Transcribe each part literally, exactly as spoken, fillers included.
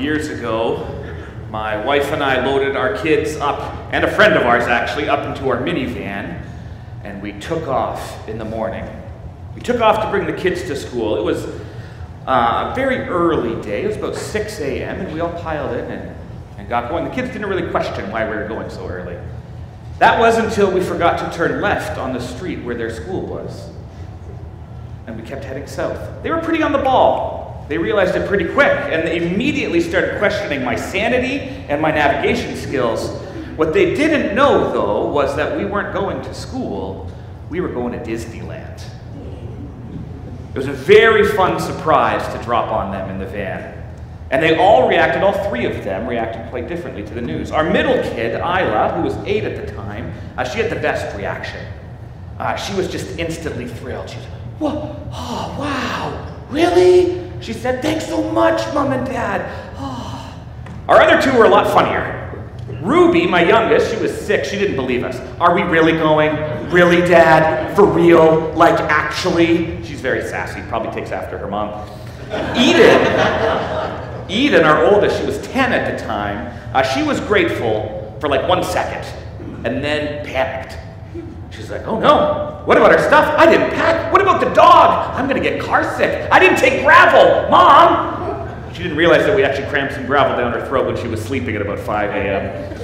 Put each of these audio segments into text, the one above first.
years ago, my wife and I loaded our kids up, and a friend of ours actually, up into our minivan, and we took off in the morning. We took off to bring the kids to school. It was uh, a very early day. It was about six a.m., and we all piled in and, and got going. The kids didn't really question why we were going so early. That was until we forgot to turn left on the street where their school was. And we kept heading south. They were pretty on the ball. They realized it pretty quick, and they immediately started questioning my sanity and my navigation skills. What they didn't know, though, was that we weren't going to school. We were going to Disneyland. It was a very fun surprise to drop on them in the van. And they all reacted, all three of them reacted quite differently to the news. Our middle kid, Isla, who was eight at the time, uh, she had the best reaction. Uh, she was just instantly thrilled. She was like, whoa, oh, wow, really? She said, thanks so much, Mom and Dad. Oh. Our other two were a lot funnier. Ruby, my youngest, she was six, she didn't believe us. Are we really going? Really, Dad? For real? Like, actually? She's very sassy, probably takes after her mom. Eden, Eden, our oldest, she was ten at the time. Uh, she was grateful for like one second, and then panicked. She's like, oh no, what about our stuff? I didn't pack. What about the dog? I'm gonna get car sick. I didn't take gravel, Mom! She didn't realize that we actually crammed some gravel down her throat when she was sleeping at about five a.m.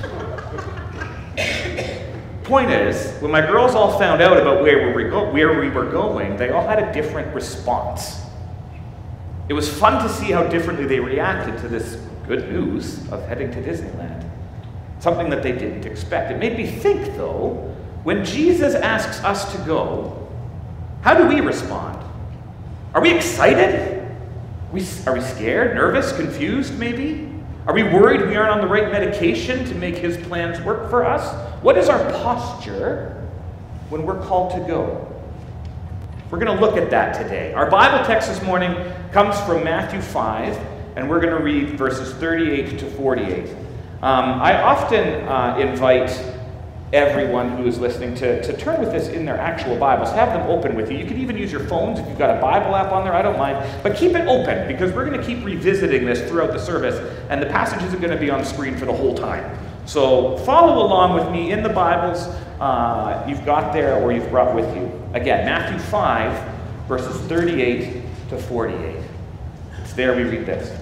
Point is, when my girls all found out about where we were, go- where we were going, they all had a different response. It was fun to see how differently they reacted to this good news of heading to Disneyland. Something that they didn't expect. It made me think, though, when Jesus asks us to go, how do we respond? Are we excited? Are we, are we scared, nervous, confused, maybe? Are we worried we aren't on the right medication to make his plans work for us? What is our posture when we're called to go? We're going to look at that today. Our Bible text this morning comes from Matthew five, and we're going to read verses thirty-eight to forty-eight. Um, I often uh, invite everyone who is listening to, to turn with this in their actual Bibles. Have them open with you. You can even use your phones if you've got a Bible app on there. I don't mind. But keep it open, because we're going to keep revisiting this throughout the service, and the passage isn't going to be on the screen for the whole time. So follow along with me in the Bibles uh, you've got there or you've brought with you. Again, Matthew five, verses thirty-eight to forty-eight. It's there we read this.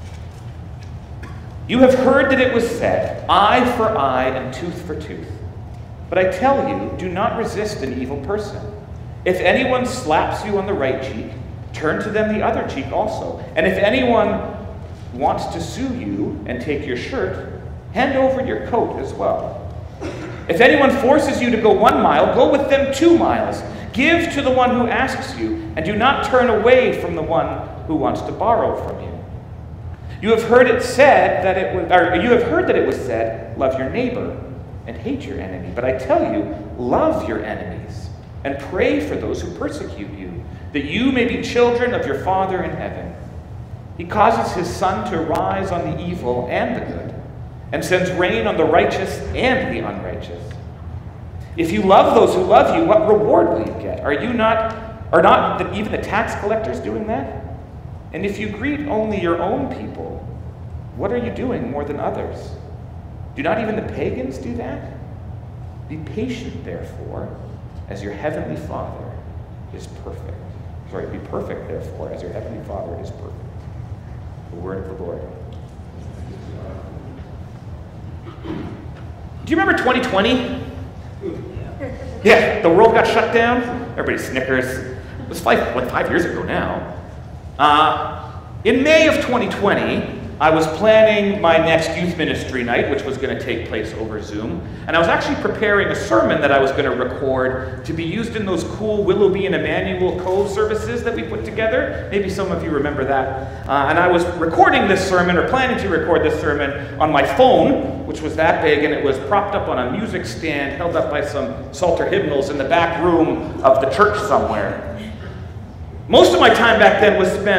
You have heard that it was said, eye for eye and tooth for tooth. But I tell you, do not resist an evil person. If anyone slaps you on the right cheek, turn to them the other cheek also. And if anyone wants to sue you and take your shirt, hand over your coat as well. If anyone forces you to go one mile, go with them two miles. Give to the one who asks you, and do not turn away from the one who wants to borrow from you. You have heard it said that it was, or you have heard that it was said, love your neighbor and hate your enemy. But I tell you, love your enemies and pray for those who persecute you, that you may be children of your Father in heaven. He causes his sun to rise on the evil and the good, and sends rain on the righteous and the unrighteous. If you love those who love you, what reward will you get? Are you not, are not the, even the tax collectors doing that? And if you greet only your own people, what are you doing more than others? Do not even the pagans do that? Be patient, therefore, as your heavenly Father is perfect. Sorry, be perfect, therefore, as your heavenly Father is perfect. The word of the Lord. Do you remember twenty twenty? Yeah, the world got shut down. Everybody snickers. It was five, like five years ago now. Uh, in May of twenty twenty, I was planning my next youth ministry night, which was going to take place over Zoom. And I was actually preparing a sermon that I was going to record to be used in those cool Willoughby and Emmanuel Cove services that we put together. Maybe some of you remember that. Uh, and I was recording this sermon, or planning to record this sermon, on my phone, which was that big, and it was propped up on a music stand held up by some Psalter hymnals in the back room of the church somewhere. Most of my time back then was spent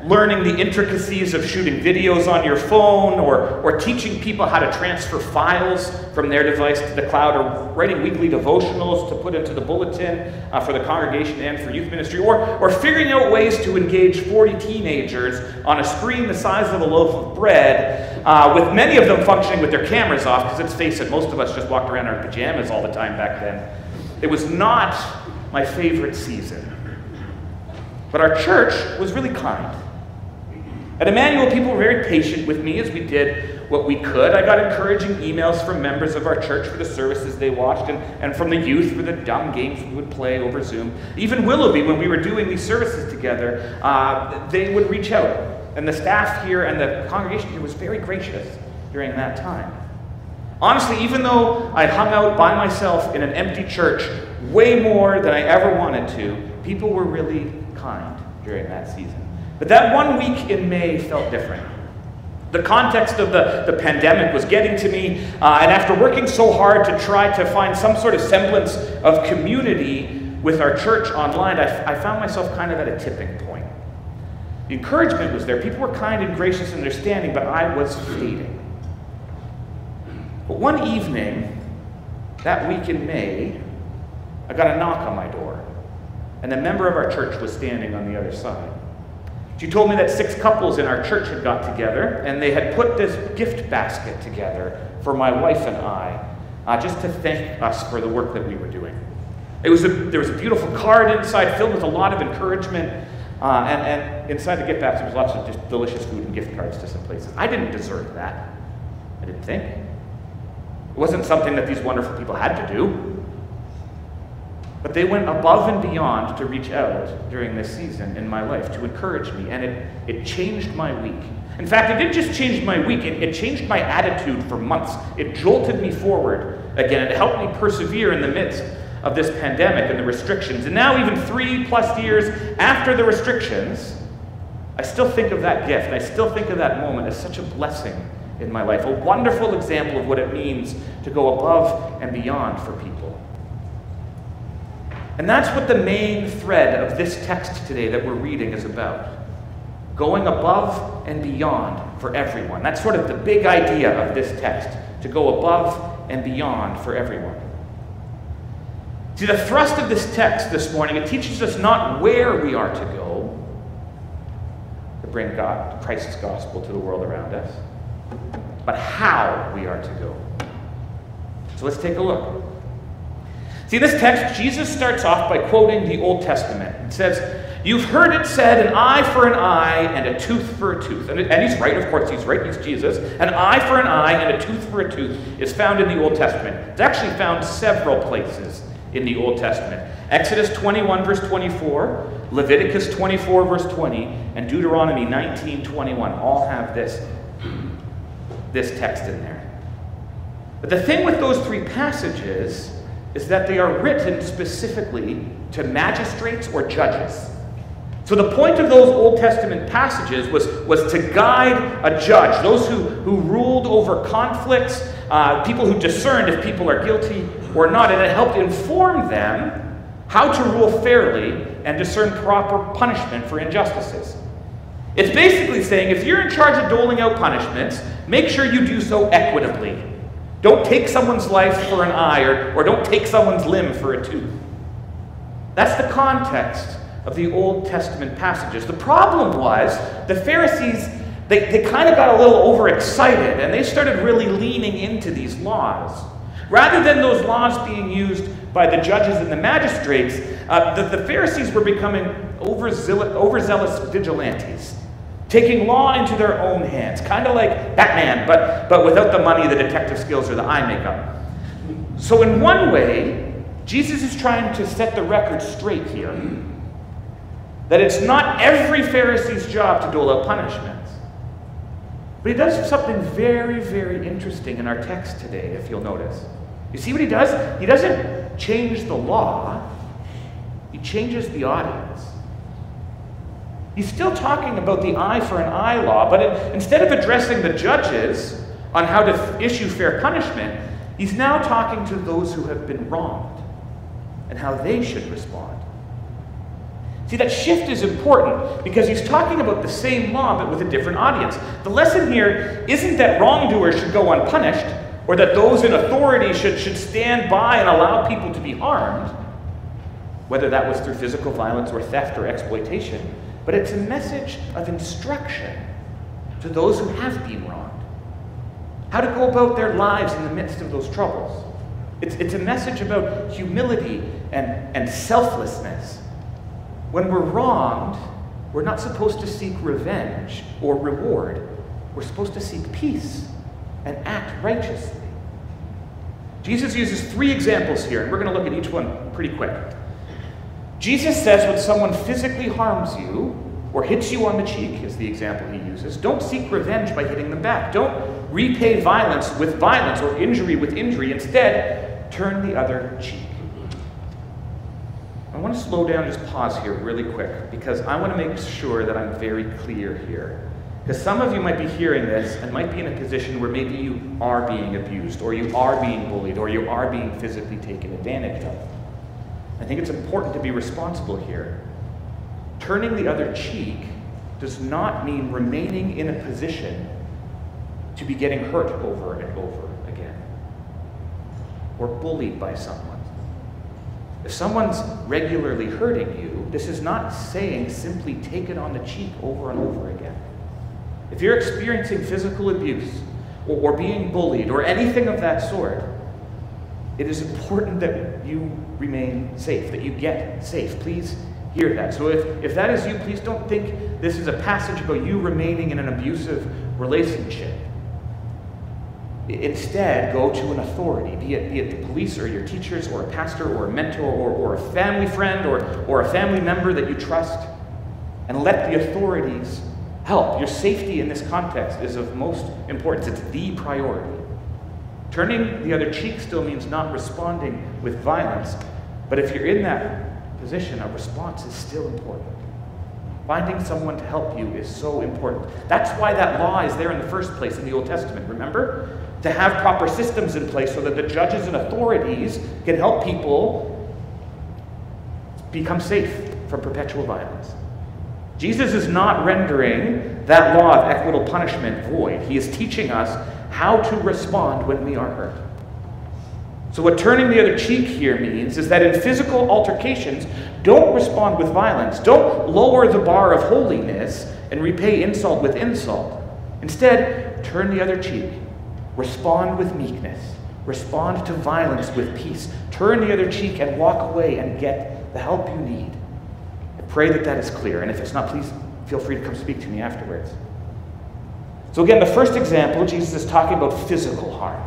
learning the intricacies of shooting videos on your phone, or, or teaching people how to transfer files from their device to the cloud, or writing weekly devotionals to put into the bulletin uh, for the congregation and for youth ministry, or, or figuring out ways to engage forty teenagers on a screen the size of a loaf of bread, uh, with many of them functioning with their cameras off, because let's face it, most of us just walked around in our pajamas all the time back then. It was not my favorite season. But our church was really kind. At Emmanuel, people were very patient with me as we did what we could. I got encouraging emails from members of our church for the services they watched, and, and from the youth for the dumb games we would play over Zoom. Even Willoughby, when we were doing these services together, uh, they would reach out. And the staff here and the congregation here was very gracious during that time. Honestly, even though I hung out by myself in an empty church way more than I ever wanted to, people were really kind during that season. But that one week in May felt different. The context of the, the pandemic was getting to me, uh, and after working so hard to try to find some sort of semblance of community with our church online, I, I found myself kind of at a tipping point. The encouragement was there. People were kind and gracious and understanding, but I was fading. But one evening, that week in May, I got a knock on my door, and a member of our church was standing on the other side. She told me that six couples in our church had got together, and they had put this gift basket together for my wife and I, uh, just to thank us for the work that we were doing. It was a, there was a beautiful card inside filled with a lot of encouragement, uh, and, and inside the gift basket was lots of just delicious food and gift cards to some places. I didn't deserve that. I didn't think. It wasn't something that these wonderful people had to do. But they went above and beyond to reach out during this season in my life to encourage me, and it, it changed my week. In fact, it didn't just change my week, it, it changed my attitude for months. It jolted me forward again, and it helped me persevere in the midst of this pandemic and the restrictions. And now, even three plus years after the restrictions, I still think of that gift, and I still think of that moment as such a blessing in my life, a wonderful example of what it means to go above and beyond for people. And that's what the main thread of this text today that we're reading is about. Going above and beyond for everyone. That's sort of the big idea of this text, to go above and beyond for everyone. See, the thrust of this text this morning, it teaches us not where we are to go to bring God, Christ's gospel to the world around us, but how we are to go. So let's take a look. See, in this text, Jesus starts off by quoting the Old Testament. It says, "You've heard it said, an eye for an eye and a tooth for a tooth." And, and he's right, of course, he's right, he's Jesus. An eye for an eye and a tooth for a tooth is found in the Old Testament. It's actually found several places in the Old Testament. Exodus twenty-one, verse twenty-four, Leviticus twenty-four, verse twenty, and Deuteronomy nineteen, twenty-one all have this, this text in there. But the thing with those three passages is that they are written specifically to magistrates or judges. So the point of those Old Testament passages was, was to guide a judge, those who, who ruled over conflicts, uh, people who discerned if people are guilty or not, and it helped inform them how to rule fairly and discern proper punishment for injustices. It's basically saying, if you're in charge of doling out punishments, make sure you do so equitably. Don't take someone's life for an eye, or, or don't take someone's limb for a tooth. That's the context of the Old Testament passages. The problem was the Pharisees, they, they kind of got a little overexcited, and they started really leaning into these laws. Rather than those laws being used by the judges and the magistrates, uh, the, the Pharisees were becoming overzealous, overzealous vigilantes, taking law into their own hands, kind of like Batman, but, but without the money, the detective skills, or the eye makeup. So in one way, Jesus is trying to set the record straight here, that it's not every Pharisee's job to dole out punishments. But he does something very, very interesting in our text today, if you'll notice. You see what he does? He doesn't change the law, he changes the audience. He's still talking about the eye for an eye law, but it, instead of addressing the judges on how to f- issue fair punishment, he's now talking to those who have been wronged and how they should respond. See, that shift is important because he's talking about the same law but with a different audience. The lesson here isn't that wrongdoers should go unpunished or that those in authority should, should stand by and allow people to be harmed, whether that was through physical violence or theft or exploitation. But it's a message of instruction to those who have been wronged. How to go about their lives in the midst of those troubles. It's, it's a message about humility and, and selflessness. When we're wronged, we're not supposed to seek revenge or reward. We're supposed to seek peace and act righteously. Jesus uses three examples here, and we're going to look at each one pretty quick. Jesus says when someone physically harms you or hits you on the cheek, is the example he uses, don't seek revenge by hitting them back. Don't repay violence with violence or injury with injury. Instead, turn the other cheek. I want to slow down and just pause here really quick because I want to make sure that I'm very clear here. Because some of you might be hearing this and might be in a position where maybe you are being abused or you are being bullied or you are being physically taken advantage of. I think it's important to be responsible here. Turning the other cheek does not mean remaining in a position to be getting hurt over and over again or bullied by someone. If someone's regularly hurting you, this is not saying simply take it on the cheek over and over again. If you're experiencing physical abuse or, or being bullied or anything of that sort, it is important that you remain safe, that you get safe. Please hear that. So if, if that is you, please don't think this is a passage about you remaining in an abusive relationship. Instead, go to an authority, be it, be it the police or your teachers or a pastor or a mentor or, or a family friend or, or a family member that you trust, and let the authorities help. Your safety in this context is of most importance. It's the priority. Turning the other cheek still means not responding with violence, but if you're in that position, a response is still important. Finding someone to help you is so important. That's why that law is there in the first place in the Old Testament, remember? To have proper systems in place so that the judges and authorities can help people become safe from perpetual violence. Jesus is not rendering that law of equitable punishment void. He is teaching us how to respond when we are hurt. So what turning the other cheek here means is that in physical altercations, don't respond with violence. Don't lower the bar of holiness and repay insult with insult. Instead, turn the other cheek. Respond with meekness. Respond to violence with peace. Turn the other cheek and walk away and get the help you need. I pray that that is clear. And if it's not, please feel free to come speak to me afterwards. So again, the first example, Jesus is talking about physical harm.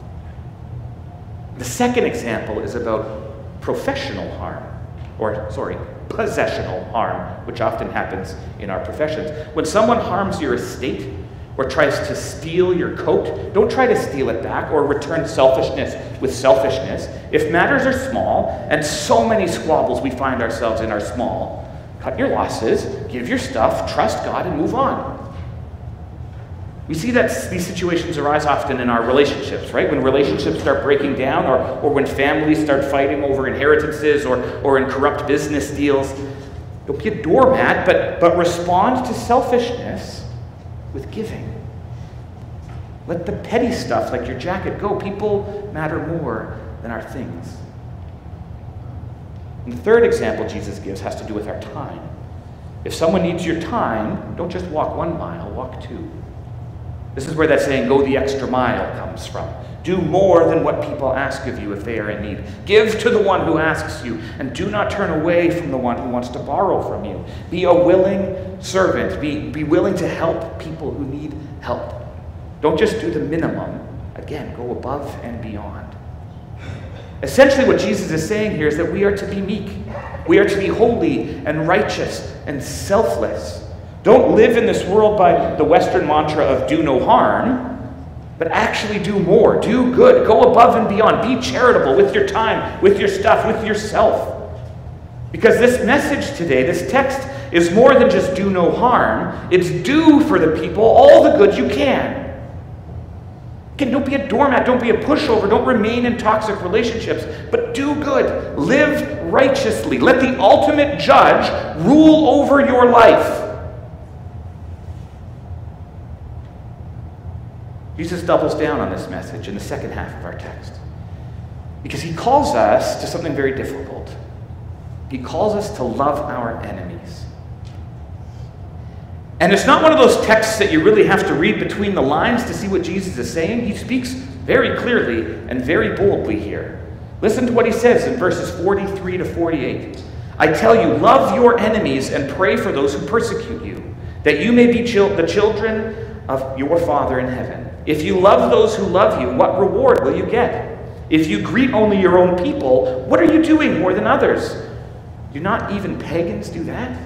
The second example is about professional harm, or sorry, possessional harm, which often happens in our professions. When someone harms your estate or tries to steal your coat, don't try to steal it back or return selfishness with selfishness. If matters are small, and so many squabbles we find ourselves in are small, cut your losses, give your stuff, trust God, and move on. We see that these situations arise often in our relationships, right? When relationships start breaking down or, or when families start fighting over inheritances or, or in corrupt business deals. Don't be a doormat, but, but respond to selfishness with giving. Let the petty stuff like your jacket go. People matter more than our things. And the third example Jesus gives has to do with our time. If someone needs your time, don't just walk one mile, walk two. This is where that saying, go the extra mile, comes from. Do more than what people ask of you if they are in need. Give to the one who asks you, and do not turn away from the one who wants to borrow from you. Be a willing servant. Be, be willing to help people who need help. Don't just do the minimum. Again, go above and beyond. Essentially what Jesus is saying here is that we are to be meek. We are to be holy and righteous and selfless. Don't live in this world by the Western mantra of do no harm, but actually do more. Do good. Go above and beyond. Be charitable with your time, with your stuff, with yourself. Because this message today, this text, is more than just do no harm. It's do for the people all the good you can. Again, don't be a doormat, don't be a pushover, don't remain in toxic relationships, but do good. Live righteously. Let the ultimate judge rule over your life. Jesus doubles down on this message in the second half of our text, because he calls us to something very difficult. He calls us to love our enemies. And it's not one of those texts that you really have to read between the lines to see what Jesus is saying. He speaks very clearly and very boldly here. Listen to what he says in verses forty-three to forty-eight. I tell you, love your enemies and pray for those who persecute you, that you may be chil- the children of your Father in heaven. If you love those who love you, what reward will you get? If you greet only your own people, what are you doing more than others? Do not even pagans do that?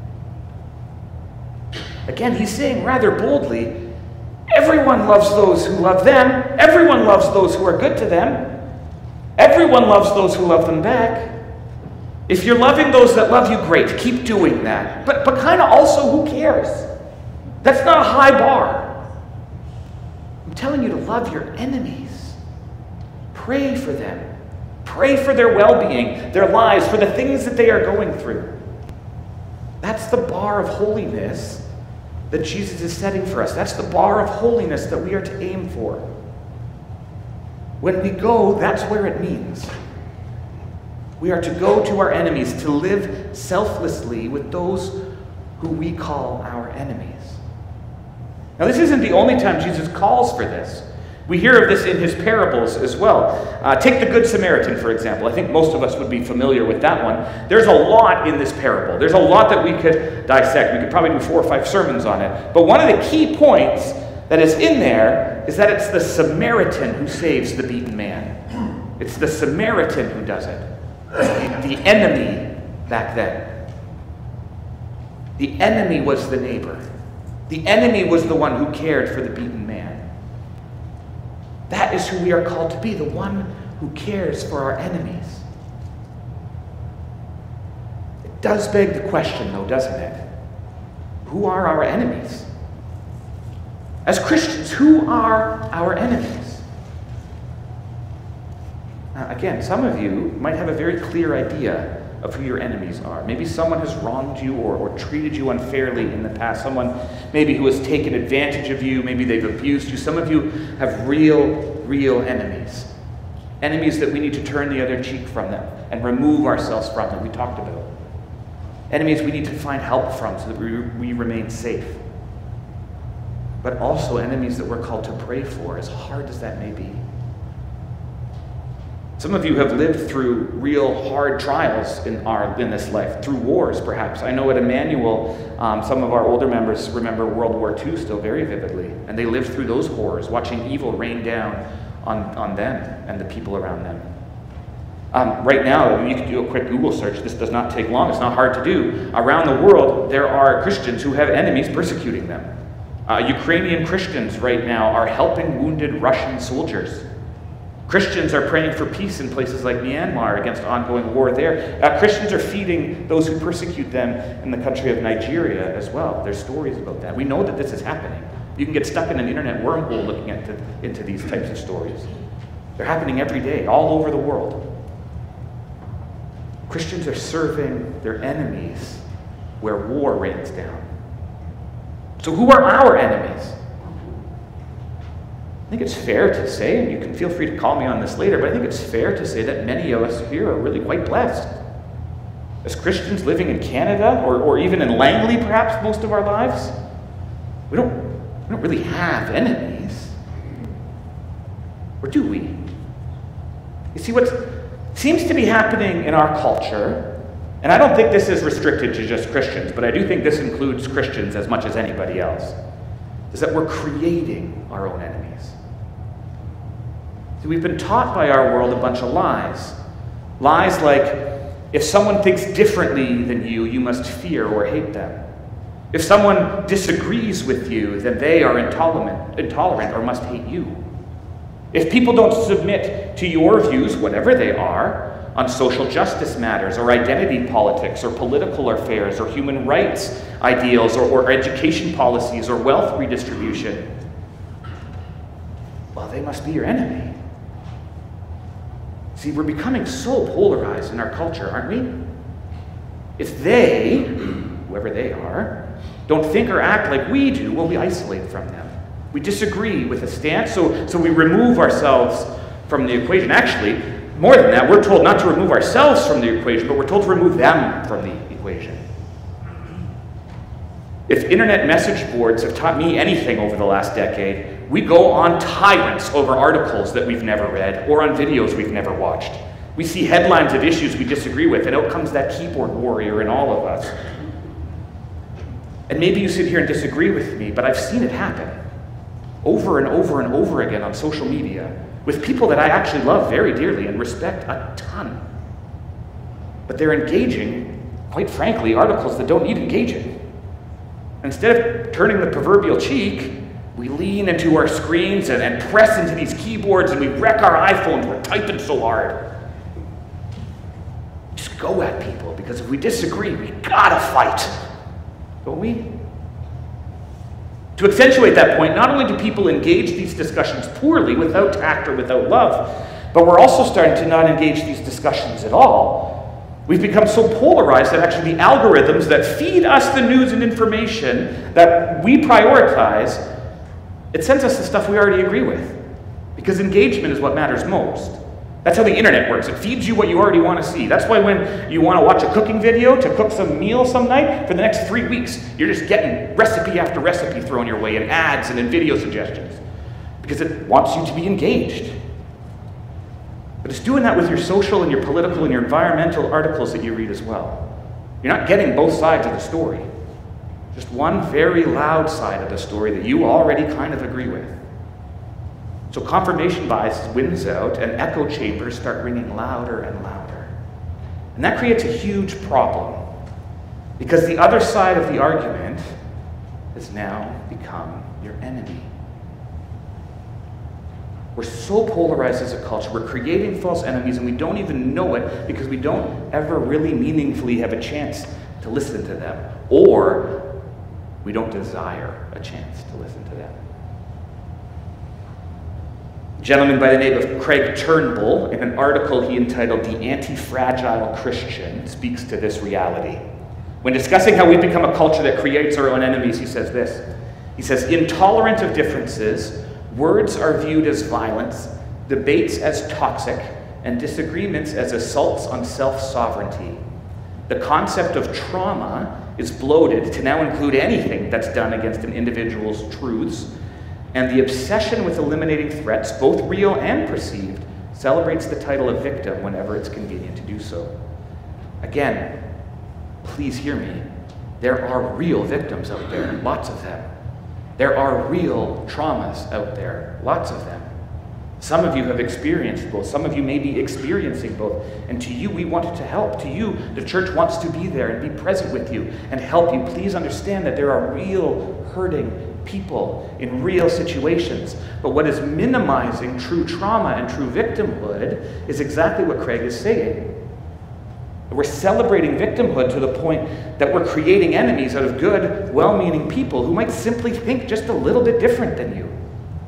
Again, he's saying rather boldly, everyone loves those who love them. Everyone loves those who are good to them. Everyone loves those who love them back. If you're loving those that love you, great. Keep doing that. But, but kind of also, who cares? That's not a high bar. I'm telling you to love your enemies. Pray for them. Pray for their well-being, their lives, for the things that they are going through. That's the bar of holiness that Jesus is setting for us. That's the bar of holiness that we are to aim for. When we go, that's where it means. We are to go to our enemies, to live selflessly with those who we call our enemies. Now, this isn't the only time Jesus calls for this. We hear of this in his parables as well. Uh, take the Good Samaritan, for example. I think most of us would be familiar with that one. There's a lot in this parable. There's a lot that we could dissect. We could probably do four or five sermons on it. But one of the key points that is in there is that it's the Samaritan who saves the beaten man. It's the Samaritan who does it. The, the enemy back then. The enemy was the neighbor. The enemy was the one who cared for the beaten man. That is who we are called to be, the one who cares for our enemies. It does beg the question, though, doesn't it? Who are our enemies? As Christians, who are our enemies? Now, again, some of you might have a very clear idea of who your enemies are. Maybe someone has wronged you or, or treated you unfairly in the past. Someone maybe who has taken advantage of you. Maybe they've abused you. Some of you have real, real enemies. Enemies that we need to turn the other cheek from them and remove ourselves from them. We talked about. Enemies we need to find help from so that we, we remain safe. But also enemies that we're called to pray for, as hard as that may be. Some of you have lived through real hard trials in our in this life, through wars perhaps. I know at Emmanuel, um, some of our older members remember World War Two still very vividly, and they lived through those horrors, watching evil rain down on, on them and the people around them. Um, right now, you can do a quick Google search. This does not take long. It's not hard to do. Around the world, there are Christians who have enemies persecuting them. Uh, Ukrainian Christians right now are helping wounded Russian soldiers. Christians are praying for peace in places like Myanmar against ongoing war there. Uh, Christians are feeding those who persecute them in the country of Nigeria as well. There's stories about that. We know that this is happening. You can get stuck in an internet wormhole looking at the, into these types of stories. They're happening every day, all over the world. Christians are serving their enemies where war rains down. So who are our enemies? I think it's fair to say, and you can feel free to call me on this later, but I think it's fair to say that many of us here are really quite blessed. As Christians living in Canada, or, or even in Langley perhaps most of our lives, we don't, we don't really have enemies. Or do we? You see, what seems to be happening in our culture, and I don't think this is restricted to just Christians, but I do think this includes Christians as much as anybody else, is that we're creating our own enemies. See, we've been taught by our world a bunch of lies. Lies like, if someone thinks differently than you, you must fear or hate them. If someone disagrees with you, then they are intolerant, intolerant or must hate you. If people don't submit to your views, whatever they are, on social justice matters, or identity politics, or political affairs, or human rights ideals, or, or education policies, or wealth redistribution, well, they must be your enemy. See, we're becoming so polarized in our culture, aren't we? If they, whoever they are, don't think or act like we do, well, we isolate from them. We disagree with a stance, so, so we remove ourselves from the equation. Actually, more than that, we're told not to remove ourselves from the equation, but we're told to remove them from the equation. If internet message boards have taught me anything over the last decade, we go on tyrants over articles that we've never read or on videos we've never watched. We see headlines of issues we disagree with, and out comes that keyboard warrior in all of us. And maybe you sit here and disagree with me, but I've seen it happen over and over and over again on social media with people that I actually love very dearly and respect a ton. But they're engaging, quite frankly, articles that don't need engaging. Instead of turning the proverbial cheek, we lean into our screens and, and press into these keyboards, and we wreck our iPhones. We're typing so hard. Just go at people, because if we disagree, we gotta fight, don't we? To accentuate that point, not only do people engage these discussions poorly, without tact or without love, but we're also starting to not engage these discussions at all. We've become so polarized that actually the algorithms that feed us the news and information that we prioritize, it sends us the stuff we already agree with. Because engagement is what matters most. That's how the internet works. It feeds you what you already want to see. That's why when you want to watch a cooking video to cook some meal some night, for the next three weeks, you're just getting recipe after recipe thrown your way in ads and in video suggestions. Because it wants you to be engaged. But it's doing that with your social and your political and your environmental articles that you read as well. You're not getting both sides of the story. Just one very loud side of the story that you already kind of agree with. So confirmation bias wins out and echo chambers start ringing louder and louder. And that creates a huge problem because the other side of the argument has now become your enemy. We're so polarized as a culture. We're creating false enemies and we don't even know it because we don't ever really meaningfully have a chance to listen to them, or we don't desire a chance to listen to them. A gentleman by the name of Craig Turnbull, in an article he entitled "The Anti-Fragile Christian," speaks to this reality. When discussing how we've become a culture that creates our own enemies, he says this. He says, "Intolerant of differences, words are viewed as violence, debates as toxic, and disagreements as assaults on self-sovereignty. The concept of trauma is bloated to now include anything that's done against an individual's truths, and the obsession with eliminating threats, both real and perceived, celebrates the title of victim whenever it's convenient to do so." Again, please hear me. There are real victims out there, lots of them. There are real traumas out there, lots of them. Some of you have experienced both. Some of you may be experiencing both. And to you, we want to help. To you, the church wants to be there and be present with you and help you. Please understand that there are real hurting people in real situations. But what is minimizing true trauma and true victimhood is exactly what Craig is saying. We're celebrating victimhood to the point that we're creating enemies out of good, well-meaning people who might simply think just a little bit different than you.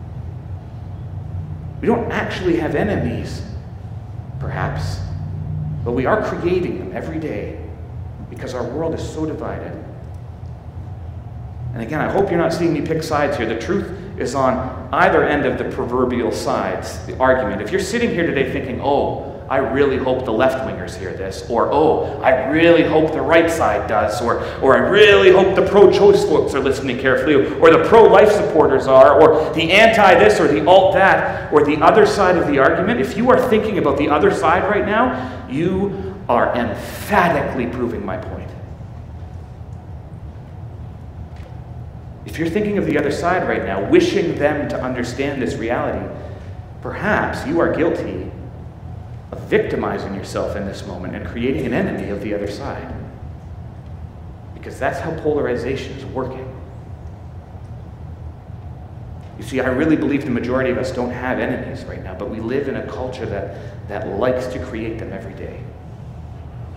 We don't actually have enemies, perhaps, but we are creating them every day because our world is so divided. And again, I hope you're not seeing me pick sides here. The truth is on either end of the proverbial sides, the argument. If you're sitting here today thinking, oh, I really hope the left-wingers hear this, or oh, I really hope the right side does, or, or I really hope the pro-choice folks are listening carefully, or the pro-life supporters are, or the anti-this, or the alt-that, or the other side of the argument, if you are thinking about the other side right now, you are emphatically proving my point. If you're thinking of the other side right now, wishing them to understand this reality, perhaps you are guilty of victimizing yourself in this moment and creating an enemy of the other side. Because that's how polarization is working. You see, I really believe the majority of us don't have enemies right now, but we live in a culture that, that likes to create them every day.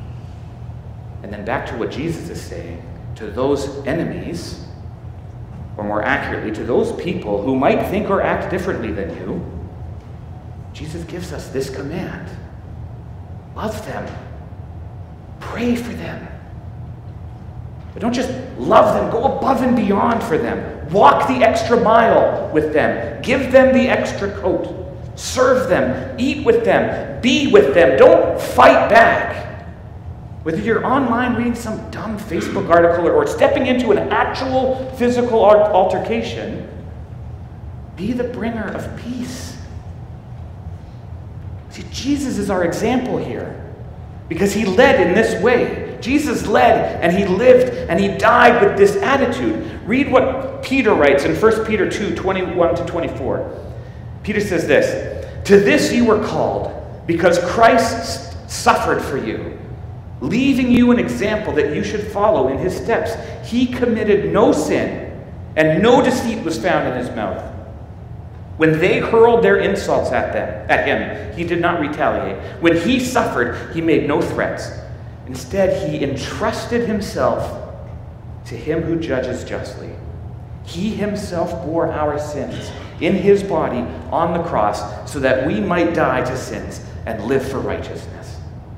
And then back to what Jesus is saying, to those enemies, Or more accurately, to those people who might think or act differently than you, Jesus gives us this command. Love them. Pray for them. But don't just love them. Go above and beyond for them. Walk the extra mile with them. Give them the extra coat. Serve them. Eat with them. Be with them. Don't fight back. Whether you're online reading some dumb Facebook article or stepping into an actual physical altercation, be the bringer of peace. See, Jesus is our example here because he led in this way. Jesus led and he lived and he died with this attitude. Read what Peter writes in First Peter two, twenty-one to twenty-four. Peter says this, "To this you were called, because Christ suffered for you, leaving you an example that you should follow in his steps. He committed no sin, and no deceit was found in his mouth. When they hurled their insults at them, at him, he did not retaliate. When he suffered, he made no threats. Instead, he entrusted himself to him who judges justly. He himself bore our sins in his body on the cross so that we might die to sins and live for righteousness."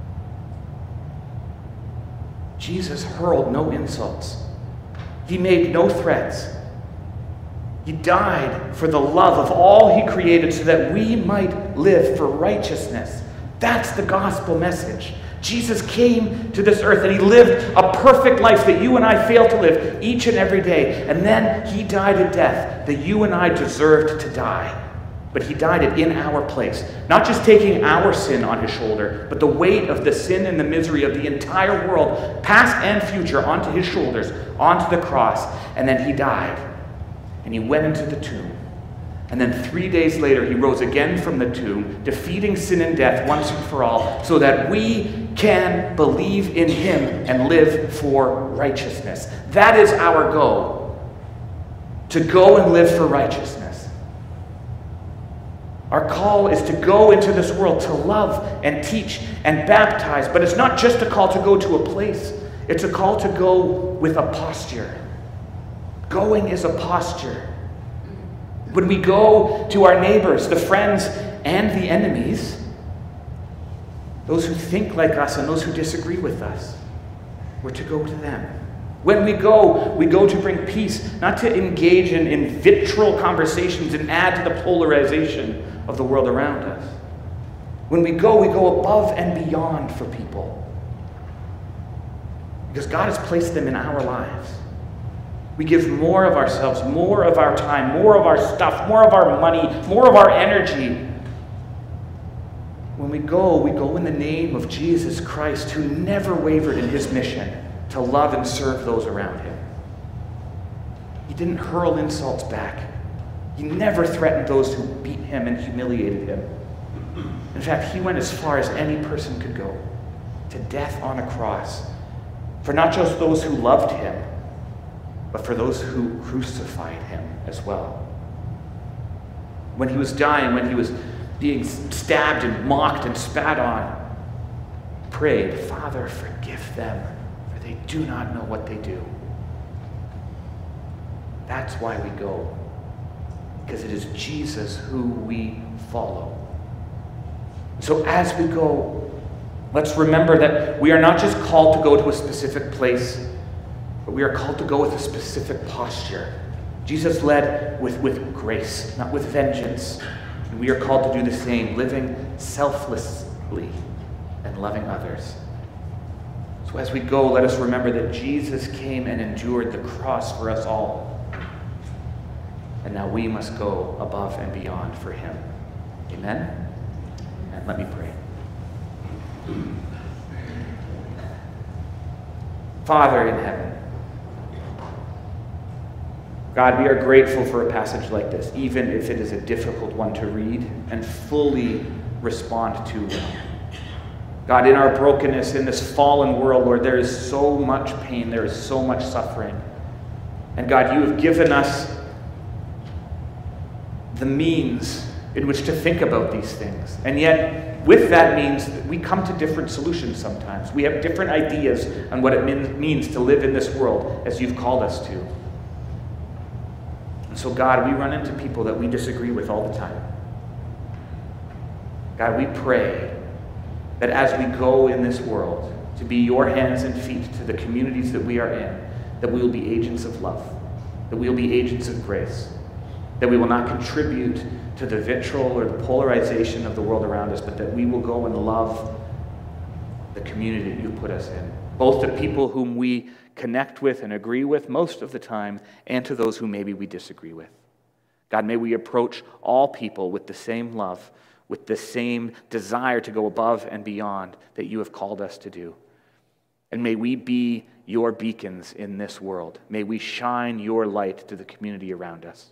Jesus hurled no insults. He made no threats. He died for the love of all he created so that we might live for righteousness. That's the gospel message. Jesus came to this earth and he lived a perfect life that you and I fail to live each and every day. And then he died a death that you and I deserved to die. But he died it in our place. Not just taking our sin on his shoulder, but the weight of the sin and the misery of the entire world, past and future, onto his shoulders, onto the cross. And then he died. And he went into the tomb. And then three days later, he rose again from the tomb, defeating sin and death once and for all, so that we can believe in him and live for righteousness. That is our goal, to go and live for righteousness. Our call is to go into this world, to love and teach and baptize. But it's not just a call to go to a place. It's a call to go with a posture. Going is a posture. When we go to our neighbors, the friends and the enemies, those who think like us and those who disagree with us, we're to go to them. When we go, we go to bring peace, not to engage in, in vitriol conversations and add to the polarization of the world around us. When we go, we go above and beyond for people, because God has placed them in our lives. We give more of ourselves, more of our time, more of our stuff, more of our money, more of our energy. When we go, we go in the name of Jesus Christ, who never wavered in his mission to love and serve those around him. He didn't hurl insults back. He never threatened those who beat him and humiliated him. In fact, he went as far as any person could go, to death on a cross, for not just those who loved him, but for those who crucified him as well. When he was dying, when he was being stabbed and mocked and spat on, prayed, "Father, forgive them, for they do not know what they do." That's why we go, because it is Jesus who we follow. So as we go, let's remember that we are not just called to go to a specific place, but we are called to go with a specific posture. Jesus led with, with grace, not with vengeance. And we are called to do the same, living selflessly and loving others. So as we go, let us remember that Jesus came and endured the cross for us all. And now we must go above and beyond for him. Amen? And let me pray. Father in heaven, God, we are grateful for a passage like this, even if it is a difficult one to read and fully respond to. God, in our brokenness, in this fallen world, Lord, there is so much pain, there is so much suffering. And God, you have given us the means in which to think about these things. And yet, with that means, we come to different solutions sometimes. We have different ideas on what it mean, means to live in this world as you've called us to. And so, God, we run into people that we disagree with all the time. God, we pray that as we go in this world to be your hands and feet to the communities that we are in, that we will be agents of love, that we will be agents of grace, that we will not contribute to the vitriol or the polarization of the world around us, but that we will go and love the community that you've put us in, both to people whom we connect with and agree with most of the time, and to those who maybe we disagree with. God, may we approach all people with the same love, with the same desire to go above and beyond that you have called us to do. And may we be your beacons in this world. May we shine your light to the community around us.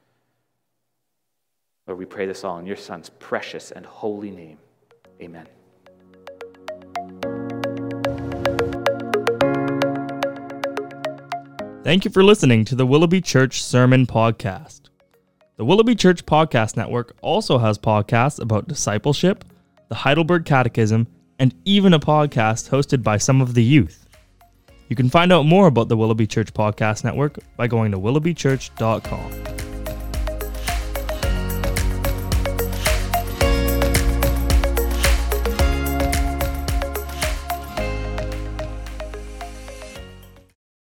Lord, we pray this all in your Son's precious and holy name. Amen. Thank you for listening to the Willoughby Church Sermon Podcast. The Willoughby Church Podcast Network also has podcasts about discipleship, the Heidelberg Catechism, and even a podcast hosted by some of the youth. You can find out more about the Willoughby Church Podcast Network by going to willoughby church dot com.